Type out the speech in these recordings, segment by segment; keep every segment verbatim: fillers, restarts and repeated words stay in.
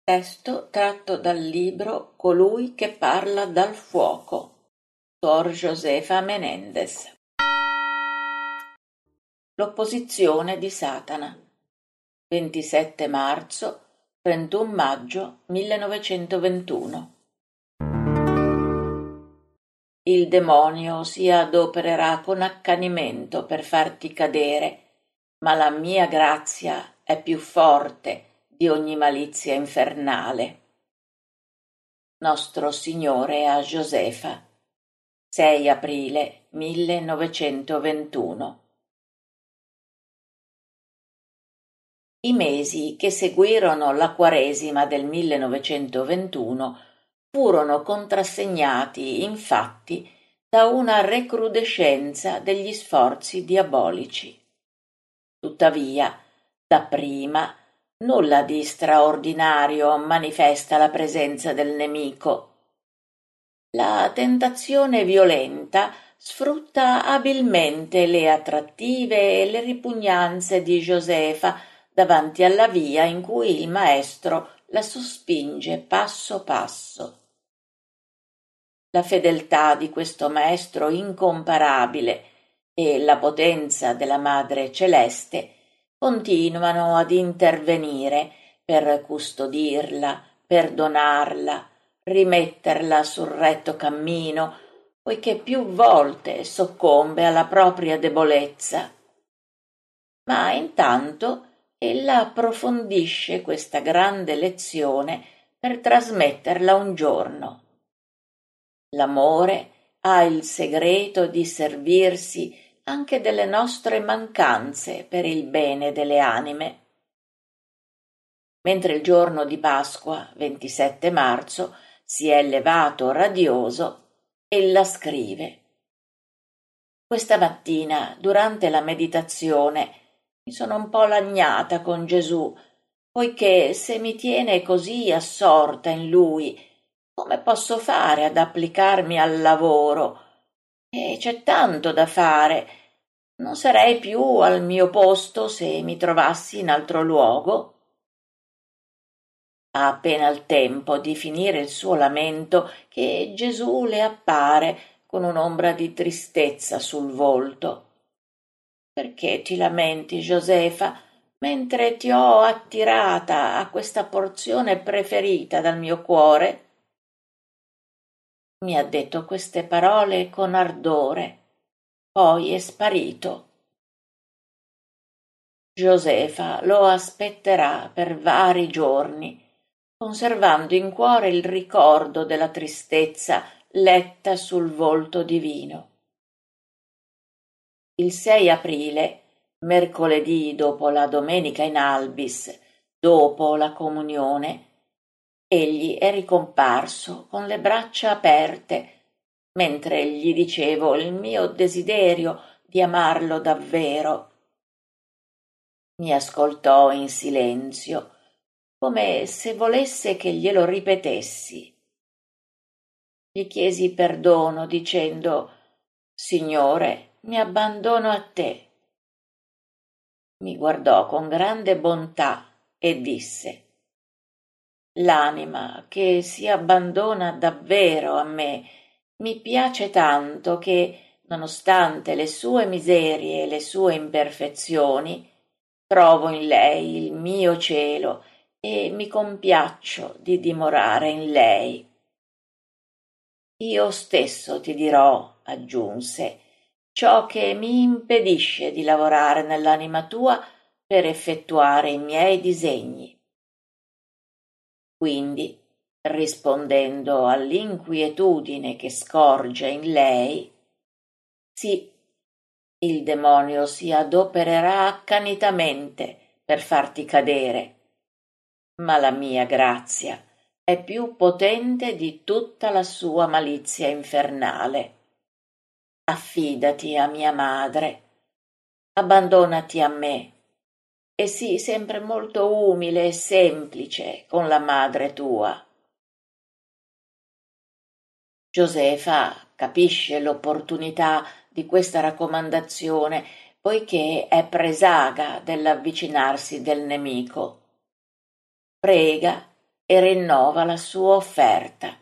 Testo tratto dal libro Colui che parla dal fuoco, Sor Josefa Menéndez. L'opposizione di Satana. ventisette marzo, trentuno maggio millenovecentoventuno. Il demonio si adopererà con accanimento per farti cadere, ma la mia grazia è più forte di ogni malizia infernale. Nostro Signore a Josefa, sei aprile millenovecentoventuno. I mesi che seguirono la Quaresima del millenovecentoventuno furono contrassegnati, infatti, da una recrudescenza degli sforzi diabolici. Tuttavia, dapprima, nulla di straordinario manifesta la presenza del nemico. La tentazione violenta sfrutta abilmente le attrattive e le ripugnanze di Josefa davanti alla via in cui il maestro la sospinge passo passo. La fedeltà di questo maestro incomparabile e la potenza della Madre Celeste continuano ad intervenire per custodirla, perdonarla, rimetterla sul retto cammino, poiché più volte soccombe alla propria debolezza. Ma intanto ella approfondisce questa grande lezione per trasmetterla un giorno. L'amore ha il segreto di servirsi anche delle nostre mancanze per il bene delle anime. Mentre il giorno di Pasqua, ventisette marzo, si è levato radioso, ella scrive: Questa mattina, durante la meditazione, mi sono un po' lagnata con Gesù, poiché se mi tiene così assorta in Lui, come posso fare ad applicarmi al lavoro? E c'è tanto da fare. Non sarei più al mio posto se mi trovassi in altro luogo? Ha appena il tempo di finire il suo lamento che Gesù le appare con un'ombra di tristezza sul volto. Perché ti lamenti, Josefa, mentre ti ho attirata a questa porzione preferita dal mio cuore? Mi ha detto queste parole con ardore, poi è sparito. Josefa lo aspetterà per vari giorni, conservando in cuore il ricordo della tristezza letta sul volto divino. Il sei aprile, mercoledì dopo la domenica in albis, dopo la comunione, egli è ricomparso con le braccia aperte, mentre gli dicevo il mio desiderio di amarlo davvero. Mi ascoltò in silenzio, come se volesse che glielo ripetessi. Gli chiesi perdono dicendo: Signore, mi abbandono a te. Mi guardò con grande bontà e disse: L'anima che si abbandona davvero a me mi piace tanto che, nonostante le sue miserie e le sue imperfezioni, trovo in lei il mio cielo e mi compiaccio di dimorare in lei. Io stesso ti dirò, aggiunse, ciò che mi impedisce di lavorare nell'anima tua per effettuare i miei disegni. Quindi, rispondendo all'inquietudine che scorge in lei, sì, il demonio si adopererà accanitamente per farti cadere, ma la mia grazia è più potente di tutta la sua malizia infernale. Affidati a mia madre, abbandonati a me, e sii sempre molto umile e semplice con la madre tua. Josefa capisce l'opportunità di questa raccomandazione, poiché è presaga dell'avvicinarsi del nemico. Prega e rinnova la sua offerta.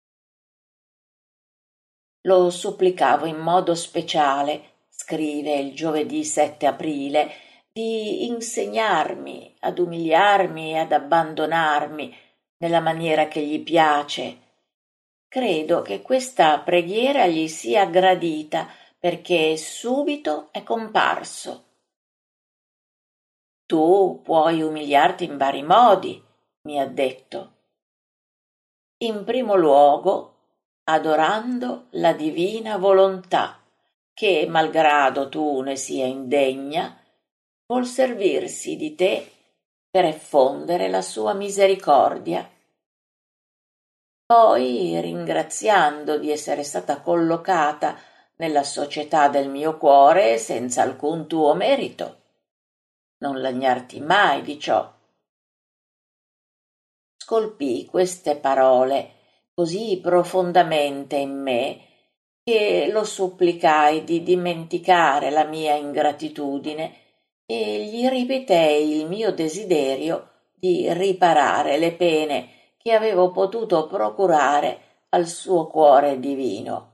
Lo supplicavo in modo speciale, scrive il giovedì sette aprile, di insegnarmi ad umiliarmi e ad abbandonarmi nella maniera che gli piace. Credo che questa preghiera gli sia gradita perché subito è comparso. Tu puoi umiliarti in vari modi, mi ha detto. In primo luogo, adorando la divina volontà, che, malgrado tu ne sia indegna, vuol servirsi di te per effondere la sua misericordia. Poi, ringraziando di essere stata collocata nella società del mio cuore senza alcun tuo merito. Non lagnarti mai di ciò. Scolpii queste parole così profondamente in me che lo supplicai di dimenticare la mia ingratitudine e gli ripetei il mio desiderio di riparare le pene che avevo potuto procurare al suo cuore divino.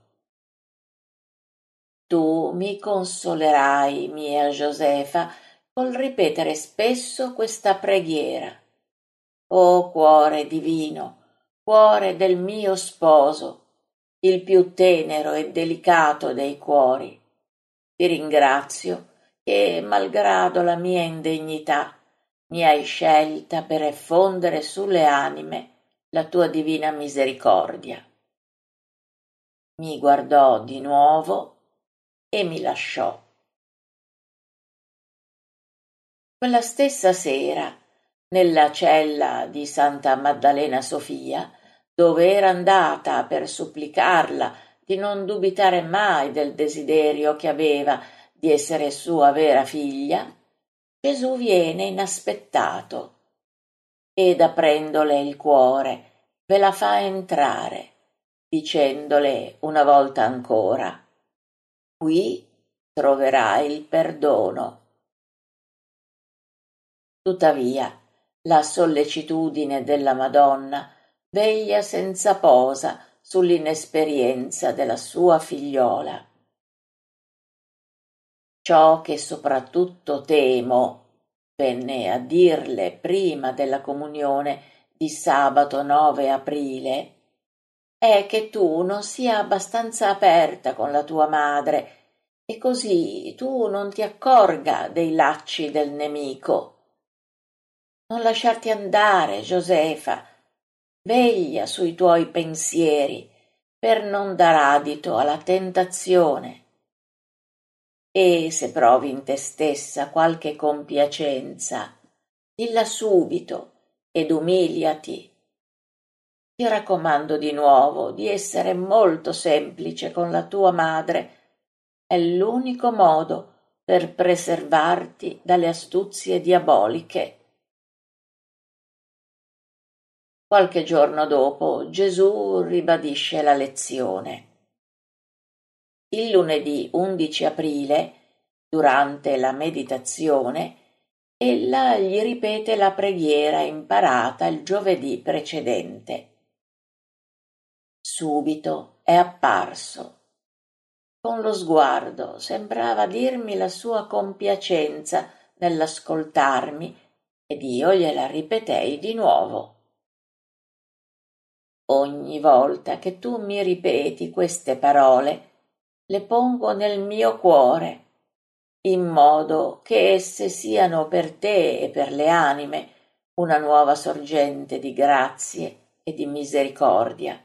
Tu mi consolerai, mia Josefa, col ripetere spesso questa preghiera. O cuore divino, cuore del mio sposo, il più tenero e delicato dei cuori, ti ringrazio che, malgrado la mia indegnità, mi hai scelta per effondere sulle anime la tua divina misericordia. Mi guardò di nuovo e mi lasciò. Quella stessa sera, nella cella di Santa Maddalena Sofia, dove era andata per supplicarla di non dubitare mai del desiderio che aveva di essere sua vera figlia, Gesù viene inaspettato ed aprendole il cuore ve la fa entrare, dicendole una volta ancora: qui troverai il perdono. Tuttavia, la sollecitudine della Madonna veglia senza posa sull'inesperienza della sua figliola. Ciò che soprattutto temo, venne a dirle prima della comunione di sabato nove aprile, è che tu non sia abbastanza aperta con la tua madre e così tu non ti accorga dei lacci del nemico. Non lasciarti andare, Josefa, veglia sui tuoi pensieri per non dar adito alla tentazione. E se provi in te stessa qualche compiacenza, dilla subito ed umiliati. Ti raccomando di nuovo di essere molto semplice con la tua madre. È l'unico modo per preservarti dalle astuzie diaboliche. Qualche giorno dopo Gesù ribadisce la lezione. Il lunedì undici aprile, durante la meditazione, ella gli ripete la preghiera imparata il giovedì precedente. Subito è apparso. Con lo sguardo sembrava dirmi la sua compiacenza nell'ascoltarmi ed io gliela ripetei di nuovo. Ogni volta che tu mi ripeti queste parole, le pongo nel mio cuore, in modo che esse siano per te e per le anime una nuova sorgente di grazie e di misericordia.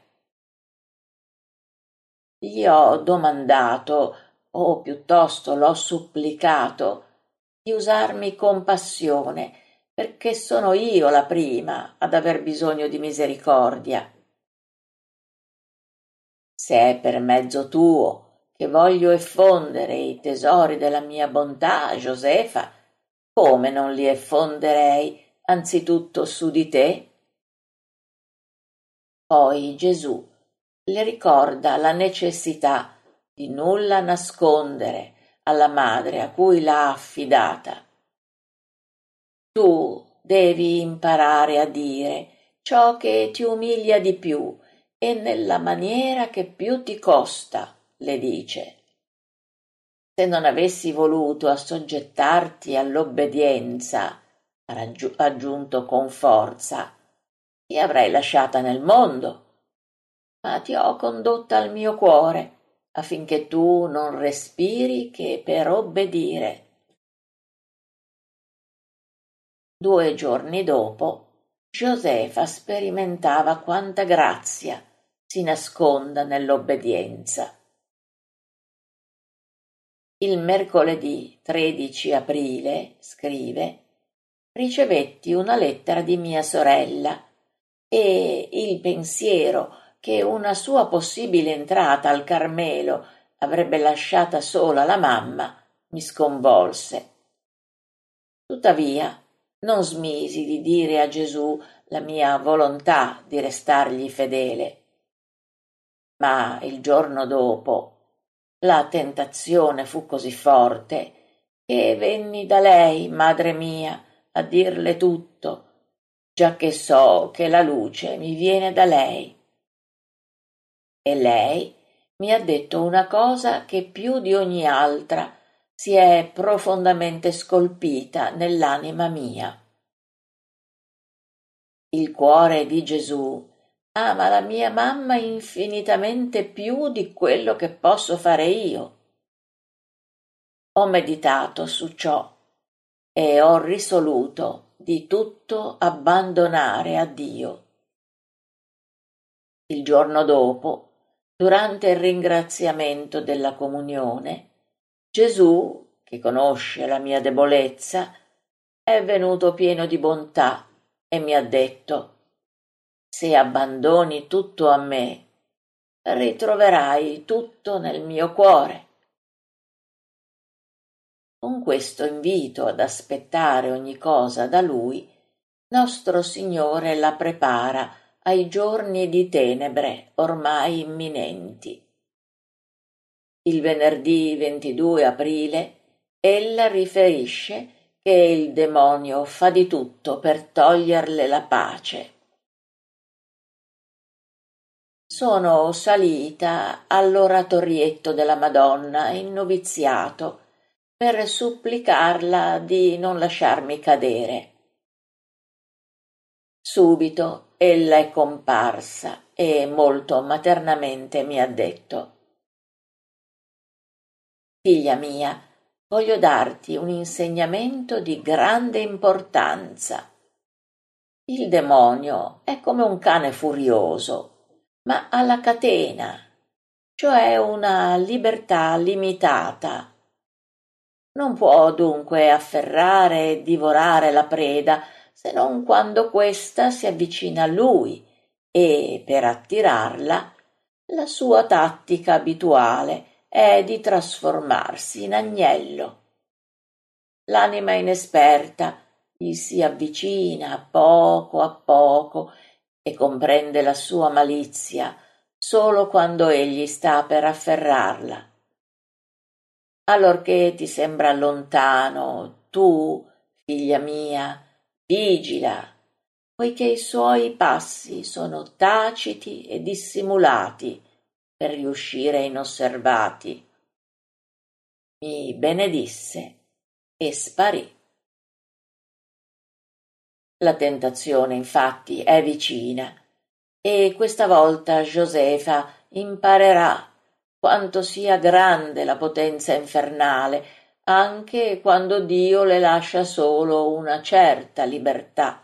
Gli ho domandato, o piuttosto l'ho supplicato, di usarmi compassione, perché sono io la prima ad aver bisogno di misericordia. Se è per mezzo tuo che voglio effondere i tesori della mia bontà, Josefa, come non li effonderei anzitutto su di te? Poi Gesù le ricorda la necessità di nulla nascondere alla madre a cui l'ha affidata. Tu devi imparare a dire ciò che ti umilia di più e nella maniera che più ti costa, le dice. Se non avessi voluto assoggettarti all'obbedienza, ha raggiu- aggiunto con forza, ti avrei lasciata nel mondo, ma ti ho condotta al mio cuore affinché tu non respiri che per obbedire. Due giorni dopo, Josefa sperimentava quanta grazia si nasconda nell'obbedienza. Il mercoledì tredici aprile, scrive, ricevetti una lettera di mia sorella e il pensiero che una sua possibile entrata al Carmelo avrebbe lasciata sola la mamma mi sconvolse. Tuttavia, non smisi di dire a Gesù la mia volontà di restargli fedele. Ma il giorno dopo la tentazione fu così forte che venni da lei, madre mia, a dirle tutto, giacché so che la luce mi viene da lei. E lei mi ha detto una cosa che più di ogni altra si è profondamente scolpita nell'anima mia. Il cuore di Gesù ama la mia mamma infinitamente più di quello che posso fare io. Ho meditato su ciò e ho risoluto di tutto abbandonare a Dio. Il giorno dopo, durante il ringraziamento della comunione, Gesù, che conosce la mia debolezza, è venuto pieno di bontà e mi ha detto: se abbandoni tutto a me, ritroverai tutto nel mio cuore. Con questo invito ad aspettare ogni cosa da Lui, nostro Signore la prepara ai giorni di tenebre ormai imminenti. Il venerdì ventidue aprile ella riferisce che il demonio fa di tutto per toglierle la pace. Sono salita all'oratorietto della Madonna in noviziato per supplicarla di non lasciarmi cadere. Subito ella è comparsa e molto maternamente mi ha detto: figlia mia, voglio darti un insegnamento di grande importanza. Il demonio è come un cane furioso, ma ha la catena, cioè una libertà limitata. Non può dunque afferrare e divorare la preda se non quando questa si avvicina a lui e, per attirarla, la sua tattica abituale è di trasformarsi in agnello. L'anima inesperta gli si avvicina a poco a poco e comprende la sua malizia solo quando egli sta per afferrarla. Allorché ti sembra lontano, tu, figlia mia, vigila, poiché i suoi passi sono taciti e dissimulati per riuscire inosservati. Mi benedisse e sparì. La tentazione, infatti, è vicina e questa volta Josefa imparerà quanto sia grande la potenza infernale, anche quando Dio le lascia solo una certa libertà.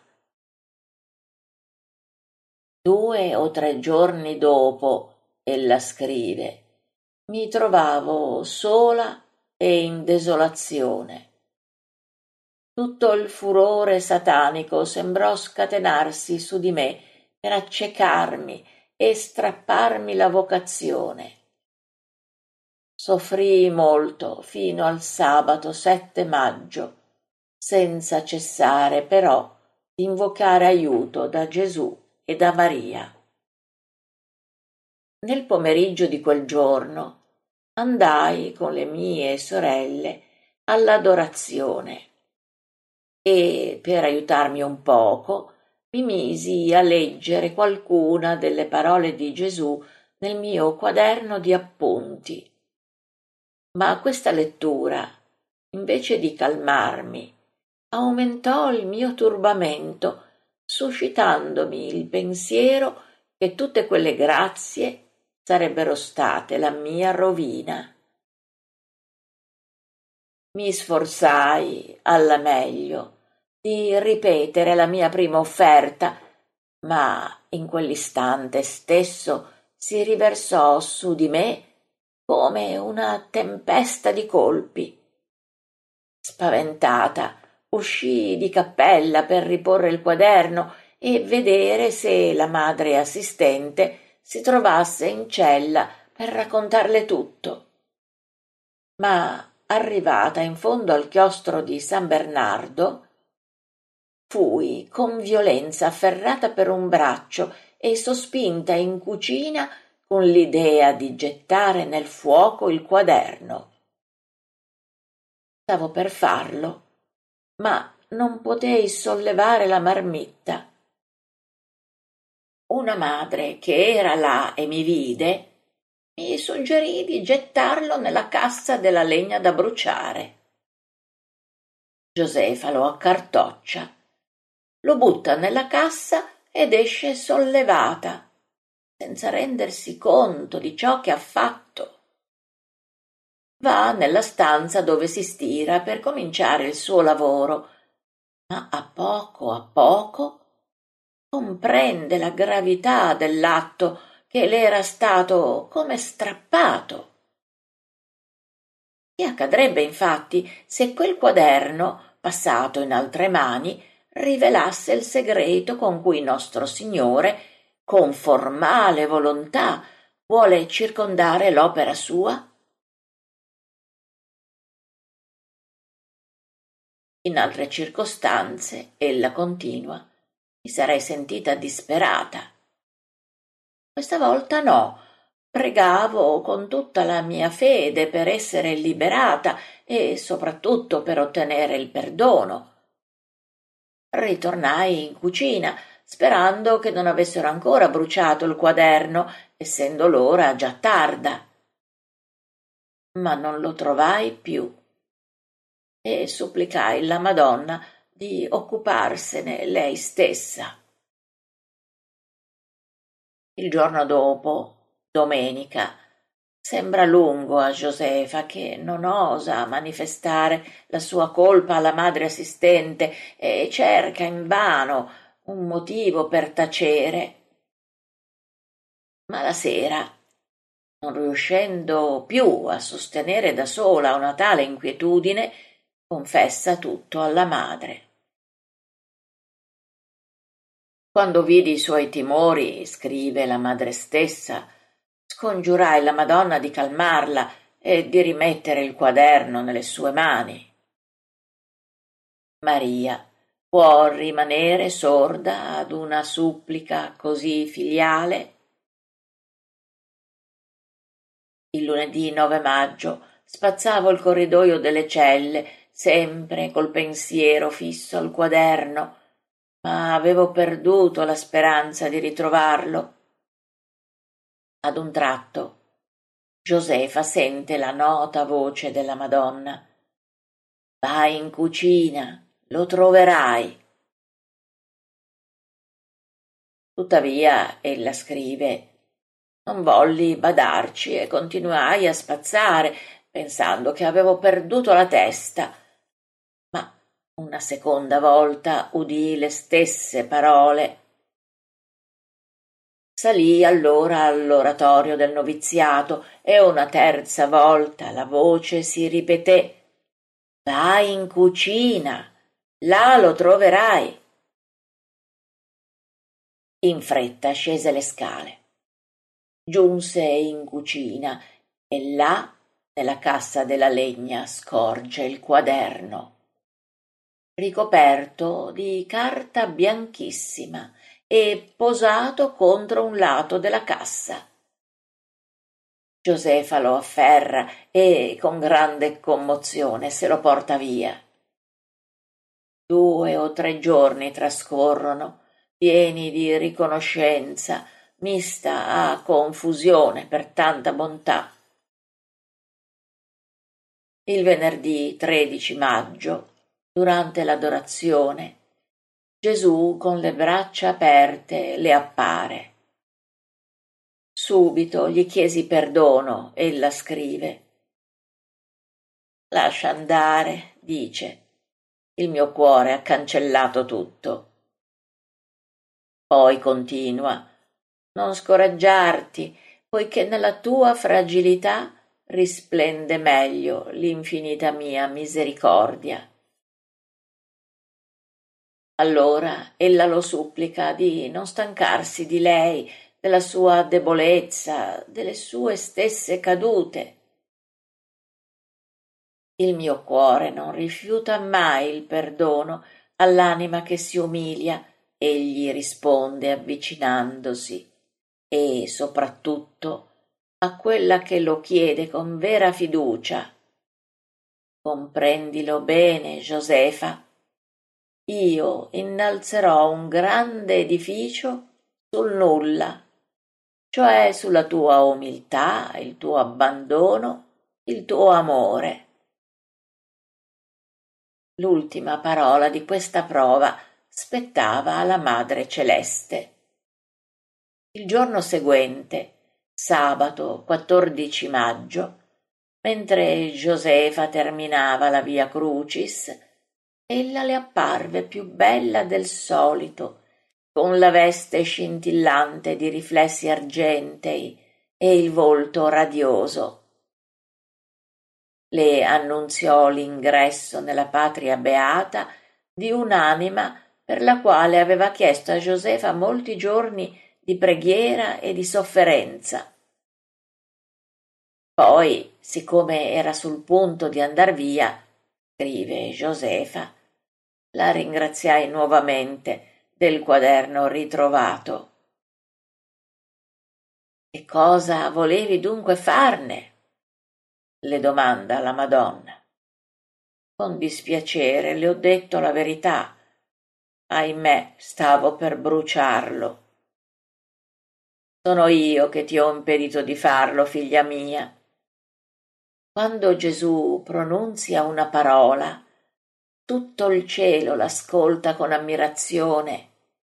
Due o tre giorni dopo, ella scrive, mi trovavo sola e in desolazione. Tutto il furore satanico sembrò scatenarsi su di me per accecarmi e strapparmi la vocazione. Soffrii molto fino al sabato sette maggio, senza cessare però di invocare aiuto da Gesù e da Maria. Nel pomeriggio di quel giorno andai con le mie sorelle all'adorazione e, per aiutarmi un poco, mi misi a leggere qualcuna delle parole di Gesù nel mio quaderno di appunti. Ma questa lettura, invece di calmarmi, aumentò il mio turbamento, suscitandomi il pensiero che tutte quelle grazie sarebbero state la mia rovina. Mi sforzai alla meglio di ripetere la mia prima offerta, ma in quell'istante stesso si riversò su di me come una tempesta di colpi. Spaventata, uscii di cappella per riporre il quaderno e vedere se la madre assistente si trovasse in cella per raccontarle tutto. Ma arrivata in fondo al chiostro di San Bernardo, fui con violenza afferrata per un braccio e sospinta in cucina con l'idea di gettare nel fuoco il quaderno. Stavo per farlo, ma non potei sollevare la marmitta. Una madre che era là e mi vide mi suggerì di gettarlo nella cassa della legna da bruciare. Josefa lo accartoccia, lo butta nella cassa ed esce sollevata, senza rendersi conto di ciò che ha fatto. Va nella stanza dove si stira per cominciare il suo lavoro, ma a poco a poco comprende la gravità dell'atto che le era stato come strappato. Che accadrebbe infatti se quel quaderno, passato in altre mani, rivelasse il segreto con cui nostro Signore, con formale volontà, vuole circondare l'opera sua? In altre circostanze, ella continua, mi sarei sentita disperata. Questa volta no, pregavo con tutta la mia fede per essere liberata e soprattutto per ottenere il perdono. Ritornai in cucina, sperando che non avessero ancora bruciato il quaderno, essendo l'ora già tarda. Ma non lo trovai più e supplicai la Madonna di occuparsene lei stessa. Il giorno dopo, domenica, sembra lungo a Josefa, che non osa manifestare la sua colpa alla madre assistente e cerca invano un motivo per tacere. Ma la sera, non riuscendo più a sostenere da sola una tale inquietudine, confessa tutto alla madre. Quando vidi i suoi timori, scrive la madre stessa, scongiurai la Madonna di calmarla e di rimettere il quaderno nelle sue mani. Maria può rimanere sorda ad una supplica così filiale? Il lunedì nove maggio spazzavo il corridoio delle celle, sempre col pensiero fisso al quaderno, ma avevo perduto la speranza di ritrovarlo. Ad un tratto Josefa sente la nota voce della Madonna. Vai in cucina, lo troverai. Tuttavia, ella scrive, non volli badarci e continuai a spazzare, pensando che avevo perduto la testa. Ma una seconda volta udii le stesse parole. Salii allora all'oratorio del noviziato e una terza volta la voce si ripeté. Vai in cucina, là lo troverai. In fretta scese le scale. Giunse in cucina e là, nella cassa della legna, scorge il quaderno, ricoperto di carta bianchissima e posato contro un lato della cassa. Josefa lo afferra e con grande commozione se lo porta via. Due o tre giorni trascorrono, pieni di riconoscenza mista a confusione per tanta bontà. Il venerdì tredici maggio, durante l'adorazione, Gesù con le braccia aperte le appare. Subito gli chiesi perdono, ella scrive. Lascia andare, dice, il mio cuore ha cancellato tutto. Poi continua, non scoraggiarti, poiché nella tua fragilità risplende meglio l'infinita mia misericordia. Allora ella lo supplica di non stancarsi di lei, della sua debolezza, delle sue stesse cadute. Il mio cuore non rifiuta mai il perdono all'anima che si umilia, egli risponde avvicinandosi, e soprattutto a quella che lo chiede con vera fiducia. Comprendilo bene, Josefa. Io innalzerò un grande edificio sul nulla, cioè sulla tua umiltà, il tuo abbandono, il tuo amore. L'ultima parola di questa prova spettava alla Madre Celeste. Il giorno seguente, sabato quattordici maggio, mentre Josefa terminava la Via Crucis, ella le apparve più bella del solito, con la veste scintillante di riflessi argentei e il volto radioso. Le annunziò l'ingresso nella patria beata di un'anima per la quale aveva chiesto a Josefa molti giorni di preghiera e di sofferenza. Poi, siccome era sul punto di andar via, scrive Josefa, la ringraziai nuovamente del quaderno ritrovato. Che cosa volevi dunque farne? Le domanda la Madonna. Con dispiacere le ho detto la verità. Ahimè, stavo per bruciarlo. Sono io che ti ho impedito di farlo, figlia mia. Quando Gesù pronunzia una parola, tutto il cielo l'ascolta con ammirazione.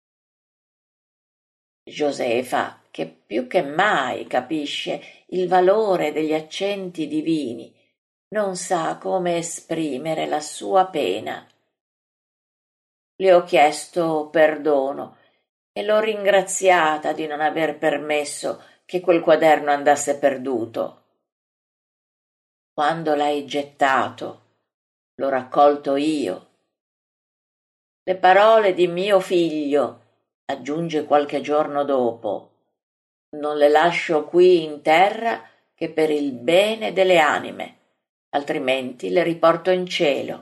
Josefa, che più che mai capisce il valore degli accenti divini, non sa come esprimere la sua pena. Le ho chiesto perdono e l'ho ringraziata di non aver permesso che quel quaderno andasse perduto. Quando l'hai gettato, l'ho raccolto io. Le parole di mio figlio, aggiunge qualche giorno dopo, non le lascio qui in terra che per il bene delle anime, altrimenti le riporto in cielo.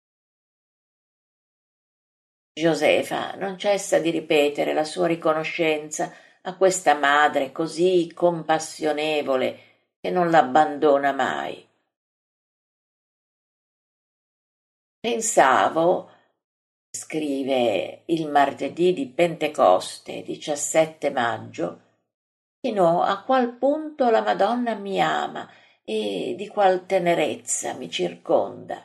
Josefa non cessa di ripetere la sua riconoscenza a questa madre così compassionevole che non l'abbandona mai. Pensavo, scrive il martedì di Pentecoste, diciassette maggio, fino a qual punto la Madonna mi ama e di qual tenerezza mi circonda.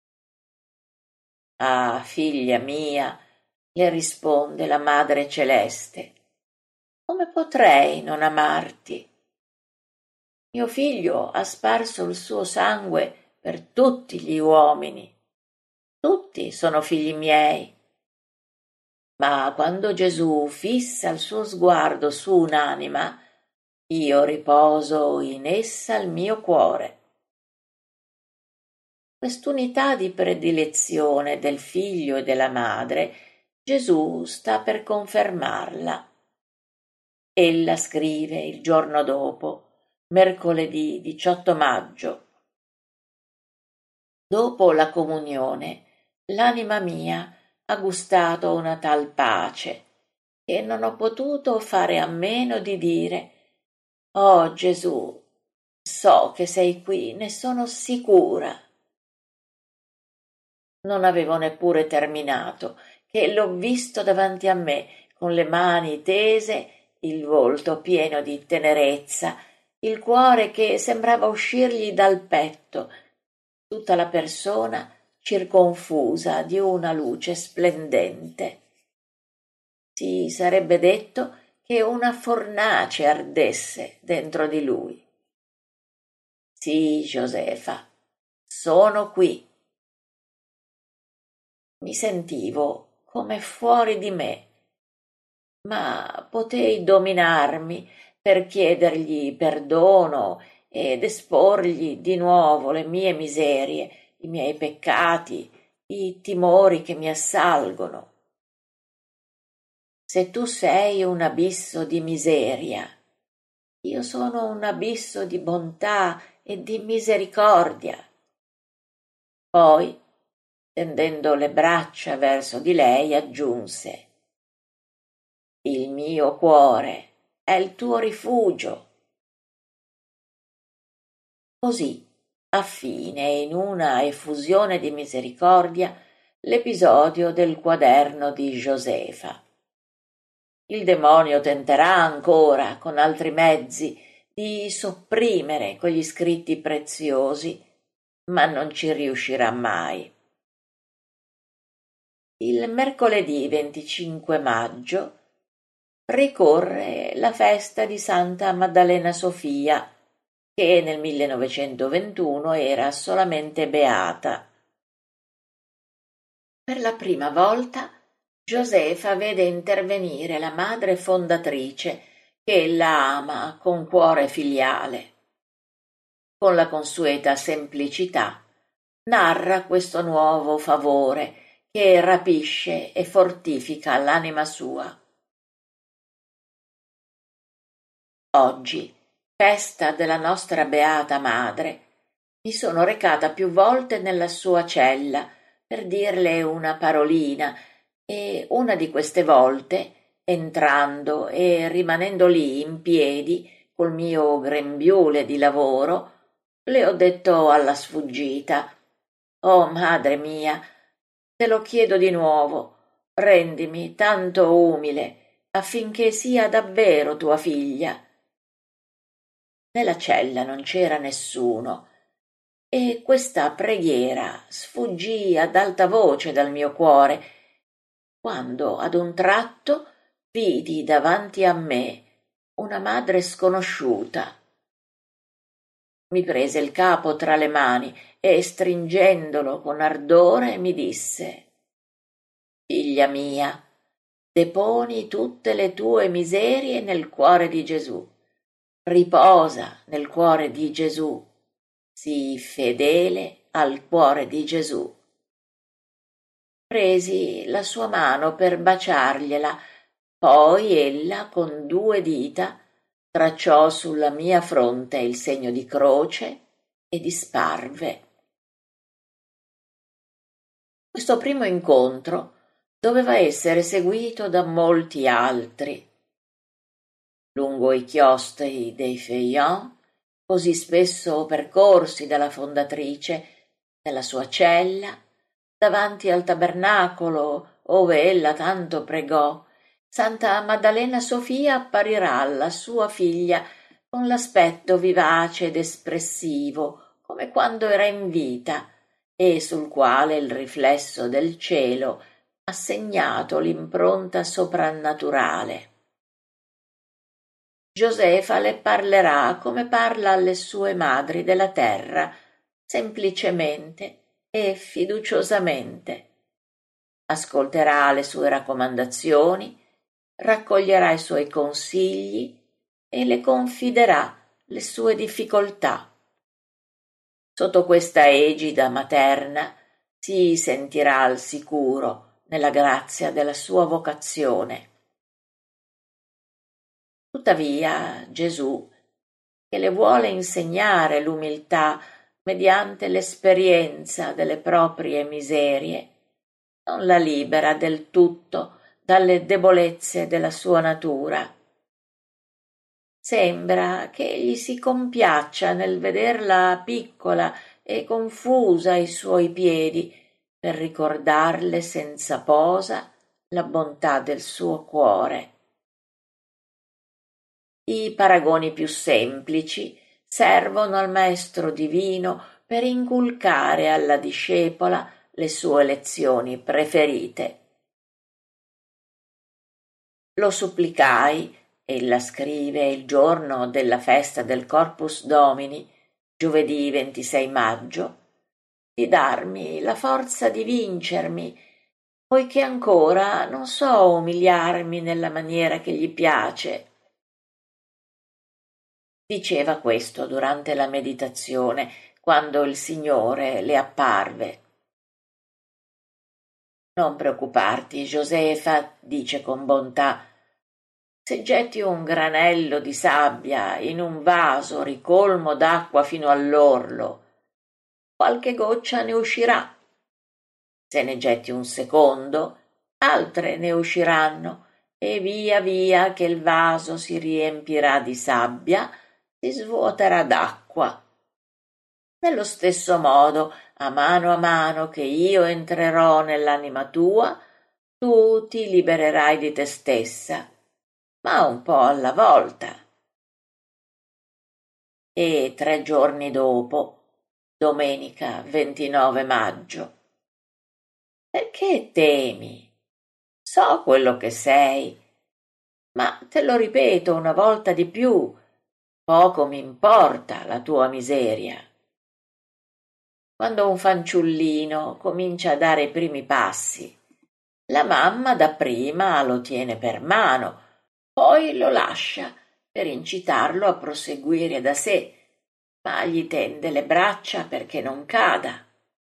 Ah, figlia mia, le risponde la Madre Celeste, come potrei non amarti? Mio figlio ha sparso il suo sangue per tutti gli uomini. Tutti sono figli miei. Ma quando Gesù fissa il suo sguardo su un'anima, io riposo in essa il mio cuore. Quest'unità di predilezione del figlio e della madre, Gesù sta per confermarla. Ella scrive il giorno dopo, mercoledì diciotto maggio. Dopo la comunione, l'anima mia ha gustato una tal pace che non ho potuto fare a meno di dire: «Oh Gesù, so che sei qui, ne sono sicura». Non avevo neppure terminato, che l'ho visto davanti a me, con le mani tese, il volto pieno di tenerezza, il cuore che sembrava uscirgli dal petto, tutta la persona circonfusa di una luce splendente. Si sarebbe detto che una fornace ardesse dentro di lui. Sì, Josefa, sono qui. Mi sentivo come fuori di me, ma potei dominarmi per chiedergli perdono ed esporgli di nuovo le mie miserie, i miei peccati, i timori che mi assalgono. Se tu sei un abisso di miseria, io sono un abisso di bontà e di misericordia. Poi, tendendo le braccia verso di lei, aggiunse: il mio cuore è il tuo rifugio. Così, affine e in una effusione di misericordia, l'episodio del quaderno di Josefa. Il demonio tenterà ancora, con altri mezzi, di sopprimere quegli scritti preziosi, ma non ci riuscirà mai. Il mercoledì venticinque maggio ricorre la festa di Santa Maddalena Sofia, che nel millenovecentoventuno era solamente beata. Per la prima volta Josefa vede intervenire la madre fondatrice che la ama con cuore filiale. Con la consueta semplicità narra questo nuovo favore che rapisce e fortifica l'anima sua. Oggi, festa della nostra beata madre, mi sono recata più volte nella sua cella per dirle una parolina e una di queste volte, entrando e rimanendo lì in piedi col mio grembiule di lavoro, le ho detto alla sfuggita: «Oh, madre mia, te lo chiedo di nuovo, rendimi tanto umile affinché sia davvero tua figlia». Nella cella non c'era nessuno e questa preghiera sfuggì ad alta voce dal mio cuore, quando ad un tratto vidi davanti a me una madre sconosciuta. Mi prese il capo tra le mani e, stringendolo con ardore, mi disse: «Figlia mia, deponi tutte le tue miserie nel cuore di Gesù. Riposa nel cuore di Gesù. Sii fedele al cuore di Gesù». Presi la sua mano per baciargliela, poi ella con due dita tracciò sulla mia fronte il segno di croce e disparve. Questo primo incontro doveva essere seguito da molti altri. Lungo i chiostri dei Feuillants, così spesso percorsi dalla fondatrice, nella sua cella, davanti al tabernacolo ove ella tanto pregò, Santa Maddalena Sofia apparirà alla sua figlia con l'aspetto vivace ed espressivo, come quando era in vita, e sul quale il riflesso del cielo ha segnato l'impronta soprannaturale. Josefa le parlerà come parla alle sue madri della terra, semplicemente e fiduciosamente. Ascolterà le sue raccomandazioni, raccoglierà i suoi consigli e le confiderà le sue difficoltà. Sotto questa egida materna si sentirà al sicuro nella grazia della sua vocazione. Tuttavia Gesù, che le vuole insegnare l'umiltà mediante l'esperienza delle proprie miserie, non la libera del tutto dalle debolezze della sua natura. Sembra che egli si compiaccia nel vederla piccola e confusa ai suoi piedi per ricordarle senza posa la bontà del suo cuore. I paragoni più semplici servono al maestro divino per inculcare alla discepola le sue lezioni preferite. Lo supplicai, ella scrive il giorno della festa del Corpus Domini, giovedì ventisei maggio, di darmi la forza di vincermi, poiché ancora non so umiliarmi nella maniera che gli piace. Diceva questo durante la meditazione, quando il Signore le apparve. Non preoccuparti, Josefa, dice con bontà. Se getti un granello di sabbia in un vaso ricolmo d'acqua fino all'orlo, qualche goccia ne uscirà. Se ne getti un secondo, altre ne usciranno, e via via che il vaso si riempirà di sabbia, si svuoterà d'acqua. Nello stesso modo, a mano a mano che io entrerò nell'anima tua, tu ti libererai di te stessa, ma un po' alla volta. E tre giorni dopo, domenica ventinove maggio, perché temi? So quello che sei, ma te lo ripeto una volta di più, poco mi importa la tua miseria. Quando un fanciullino comincia a dare i primi passi, la mamma dapprima lo tiene per mano, poi lo lascia per incitarlo a proseguire da sé, ma gli tende le braccia perché non cada.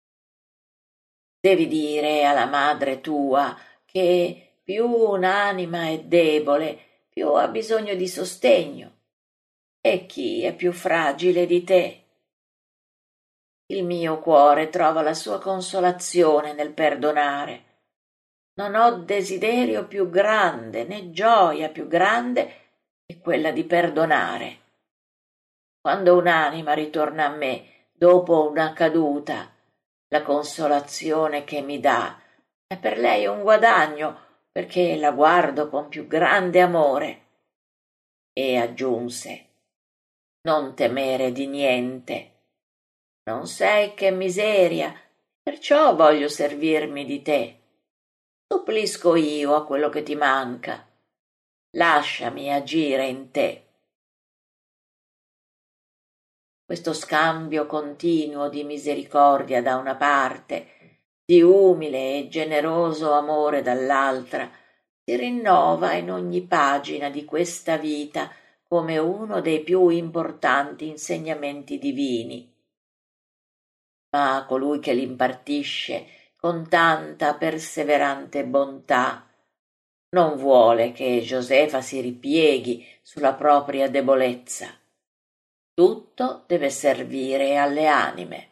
Devi dire alla madre tua che più un'anima è debole, più ha bisogno di sostegno, e chi è più fragile di te? Il mio cuore trova la sua consolazione nel perdonare. Non ho desiderio più grande, né gioia più grande che quella di perdonare. Quando un'anima ritorna a me dopo una caduta, la consolazione che mi dà è per lei un guadagno, perché la guardo con più grande amore. E aggiunse: non temere di niente. Non sei che miseria, perciò voglio servirmi di te. Supplisco io a quello che ti manca. Lasciami agire in te. Questo scambio continuo di misericordia da una parte, di umile e generoso amore dall'altra, si rinnova in ogni pagina di questa vita come uno dei più importanti insegnamenti divini. Ma colui che l'impartisce con tanta perseverante bontà non vuole che Josefa si ripieghi sulla propria debolezza. Tutto deve servire alle anime.